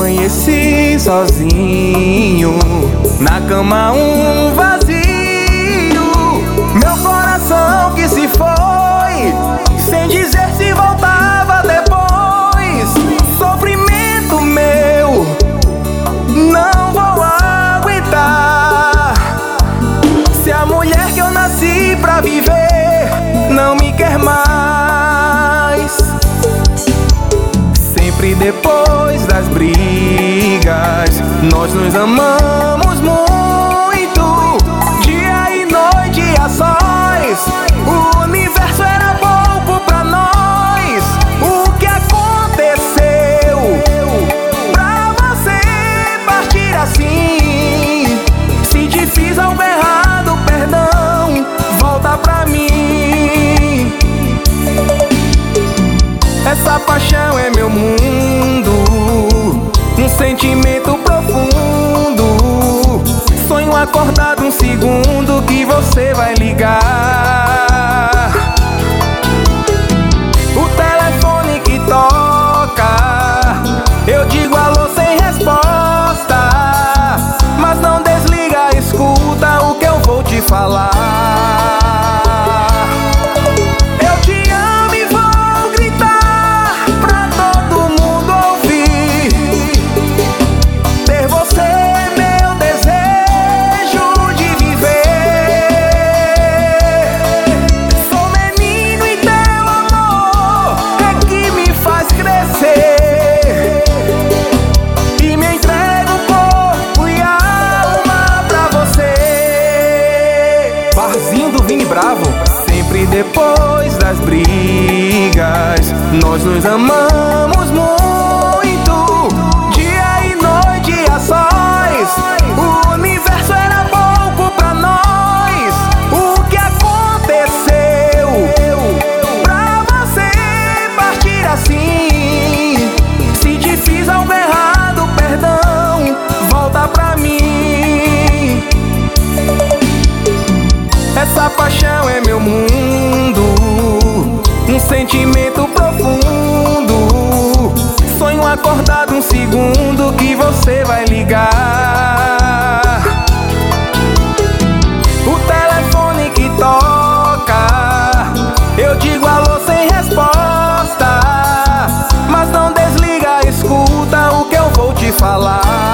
Amanheci sozinho, na cama um vazio. Meu coração que se foi, sem dizer se voltava depois. Sofrimento meu, não vou aguentar. Se a mulher que eu nasci pra viver não me quer mais. Sempre depois das brigas, nós nos amamos muito. Dia e noite a sós, o universo era pouco pra nós. O que aconteceu pra você partir assim? Se te fiz algo errado, perdão, volta pra mim. Essa paixão é meu mundo, um sentimento profundo. Sonho acordado um segundo que você vai ligar. O telefone que toca, eu digo alô sem resposta. Mas não desliga, escuta o que eu vou te falar. Bravo. Sempre depois das brigas, nós nos amamos muito. Dia e noite a sós, o universo era pouco pra nós. O que aconteceu pra você partir assim? Se te fiz algo errado, perdão, volta pra mim. Essa paixão é meu mundo, um sentimento profundo. Sonho acordado um segundo que você vai ligar. O telefone que toca, eu digo alô sem resposta. Mas não desliga, escuta o que eu vou te falar.